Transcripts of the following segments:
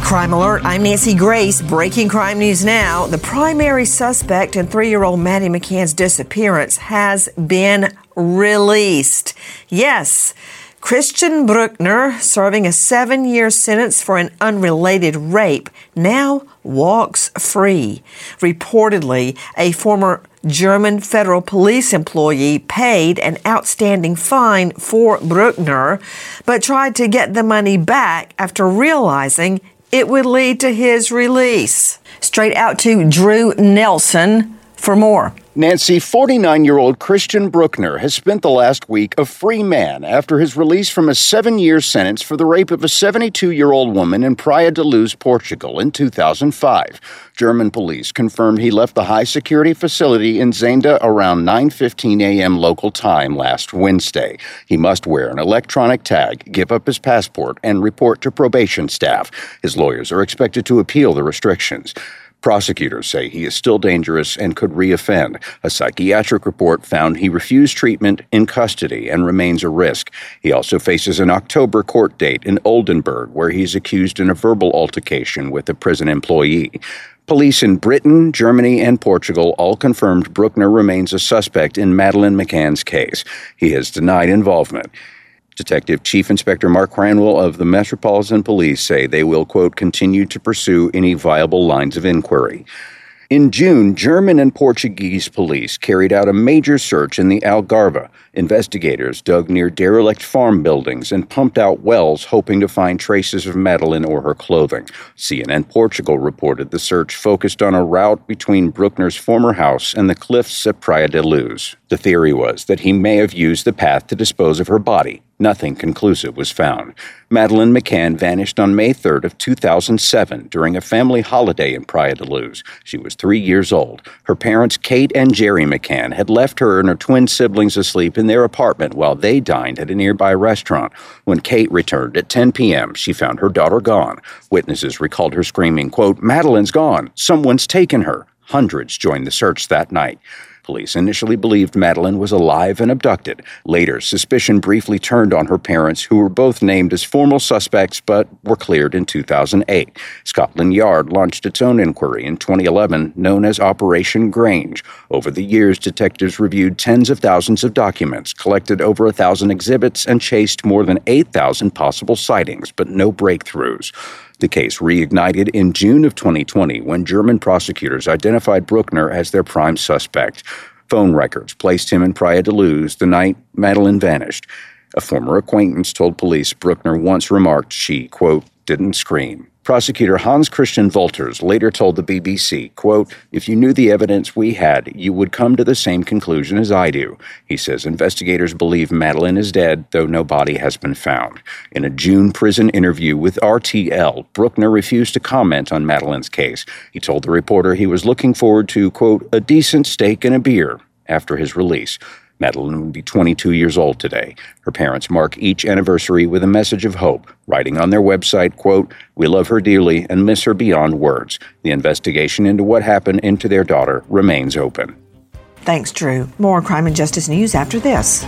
Crime Alert, I'm Nancy Grace. Breaking crime news now. The primary suspect in 3-year-old Maddie McCann's disappearance has been released. Yes, Christian Bruckner, serving a 7-year sentence for an unrelated rape, now walks free. Reportedly, a former German federal police employee paid an outstanding fine for Bruckner, but tried to get the money back after realizing it would lead to his release. Straight out to Drew Nelson for more. Nancy, 49-year-old Christian Bruckner has spent the last week a free man after his release from a 7-year sentence for the rape of a 72-year-old woman in Praia da Luz, Portugal in 2005. German police confirmed he left the high-security facility in Zenda around 9:15 a.m. local time last Wednesday. He must wear an electronic tag, give up his passport, and report to probation staff. His lawyers are expected to appeal the restrictions. Prosecutors say he is still dangerous and could reoffend. A psychiatric report found he refused treatment in custody and remains a risk. He also faces an October court date in Oldenburg, where he's accused in a verbal altercation with a prison employee. Police in Britain, Germany, and Portugal all confirmed Bruckner remains a suspect in Madeleine McCann's case. He has denied involvement. Detective Chief Inspector Mark Cranwell of the Metropolitan Police say they will, quote, continue to pursue any viable lines of inquiry. In June, German and Portuguese police carried out a major search in the Algarve. Investigators dug near derelict farm buildings and pumped out wells, hoping to find traces of Madeleine or her clothing. CNN Portugal reported the search focused on a route between Bruckner's former house and the cliffs at Praia da Luz. The theory was that he may have used the path to dispose of her body. Nothing conclusive was found. Madeleine McCann vanished on May 3rd of 2007 during a family holiday in Praia da Luz. She was 3 years old. Her parents, Kate and Jerry McCann, had left her and her twin siblings asleep in their apartment while they dined at a nearby restaurant. When Kate returned at 10 p.m., she found her daughter gone. Witnesses recalled her screaming, quote, "Madeleine's gone. Someone's taken her." Hundreds joined the search that night. Police initially believed Madeleine was alive and abducted. Later, suspicion briefly turned on her parents, who were both named as formal suspects but were cleared in 2008. Scotland Yard launched its own inquiry in 2011, known as Operation Grange. Over the years, detectives reviewed tens of thousands of documents, collected over 1,000 exhibits, and chased more than 8,000 possible sightings, but no breakthroughs. The case reignited in June of 2020 when German prosecutors identified Bruckner as their prime suspect. Phone records placed him in Praia da Luz the night Madeleine vanished. A former acquaintance told police Bruckner once remarked she, quote, didn't scream. Prosecutor Hans Christian Wolters later told the BBC, quote, if you knew the evidence we had, you would come to the same conclusion as I do. He says investigators believe Madeleine is dead, though no body has been found. In a June prison interview with RTL, Bruckner refused to comment on Madeleine's case. He told the reporter he was looking forward to, quote, a decent steak and a beer after his release. Madeleine would be 22 years old today. Her parents mark each anniversary with a message of hope, writing on their website, quote, we love her dearly and miss her beyond words. The investigation into what happened to their daughter remains open. Thanks, Drew. More crime and justice news after this.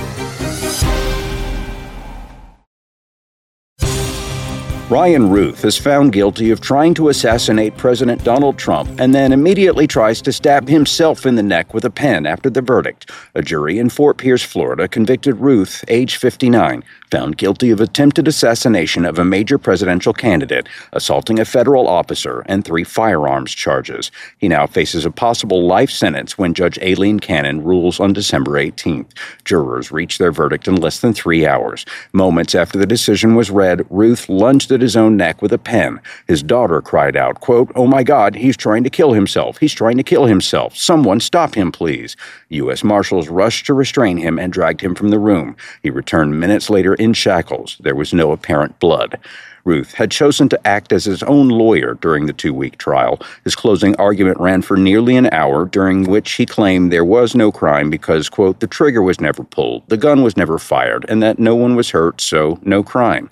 Ryan Ruth is found guilty of trying to assassinate President Donald Trump and then immediately tries to stab himself in the neck with a pen after the verdict. A jury in Fort Pierce, Florida, convicted Ruth, age 59, found guilty of attempted assassination of a major presidential candidate, assaulting a federal officer, and 3 firearms charges. He now faces a possible life sentence when Judge Aileen Cannon rules on December 18th. Jurors reached their verdict in less than 3 hours. Moments after the decision was read, Ruth lunged at his own neck with a pen. His daughter cried out, quote, oh my God, he's trying to kill himself. He's trying to kill himself. Someone stop him, please. U.S. Marshals rushed to restrain him and dragged him from the room. He returned minutes later in shackles. There was no apparent blood. Ruth had chosen to act as his own lawyer during the 2-week trial. His closing argument ran for nearly an hour, during which he claimed there was no crime because, quote, the trigger was never pulled, the gun was never fired, and that no one was hurt, so no crime.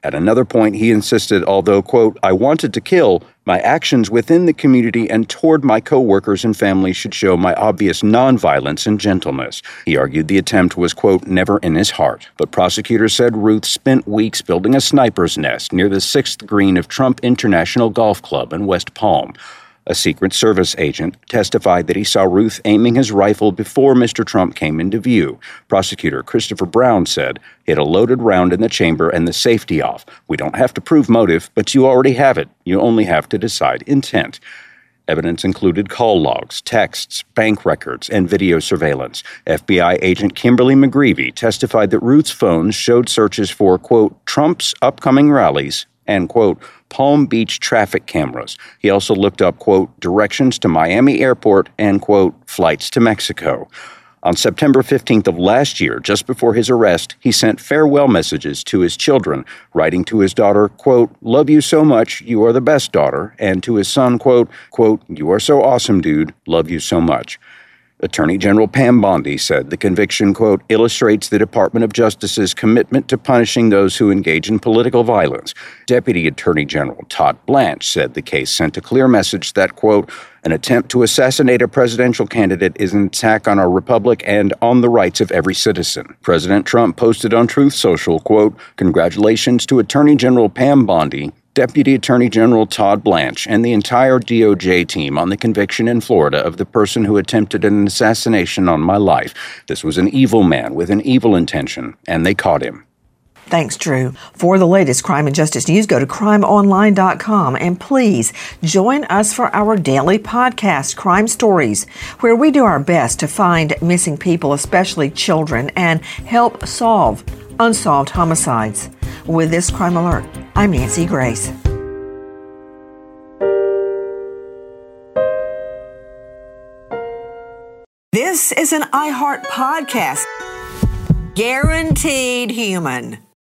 At another point, he insisted, although, quote, I wanted to kill, my actions within the community and toward my co-workers and family should show my obvious nonviolence and gentleness. He argued the attempt was, quote, never in his heart. But prosecutors said Ruth spent weeks building a sniper's nest near the 6th green of Trump International Golf Club in West Palm. A Secret Service agent testified that he saw Ruth aiming his rifle before Mr. Trump came into view. Prosecutor Christopher Brown said, he had a loaded round in the chamber and the safety off. We don't have to prove motive, but you already have it. You only have to decide intent. Evidence included call logs, texts, bank records, and video surveillance. FBI agent Kimberly McGreevy testified that Ruth's phone showed searches for, quote, Trump's upcoming rallies and, quote, Palm Beach traffic cameras. He also looked up, quote, directions to Miami Airport and, quote, flights to Mexico. On September 15th of last year, just before his arrest, he sent farewell messages to his children, writing to his daughter, quote, love you so much, you are the best daughter, and to his son, quote, you are so awesome, dude, love you so much. Attorney General Pam Bondi said the conviction, quote, illustrates the Department of Justice's commitment to punishing those who engage in political violence. Deputy Attorney General Todd Blanche said the case sent a clear message that, quote, an attempt to assassinate a presidential candidate is an attack on our republic and on the rights of every citizen. President Trump posted on Truth Social, quote, congratulations to Attorney General Pam Bondi, Deputy Attorney General Todd Blanche, and the entire DOJ team on the conviction in Florida of the person who attempted an assassination on my life. This was an evil man with an evil intention, and they caught him. Thanks, Drew. For the latest crime and justice news, go to crimeonline.com, and please join us for our daily podcast, Crime Stories, where we do our best to find missing people, especially children, and help solve unsolved homicides. With this Crime Alert, I'm Nancy Grace. This is an iHeart podcast. Guaranteed human.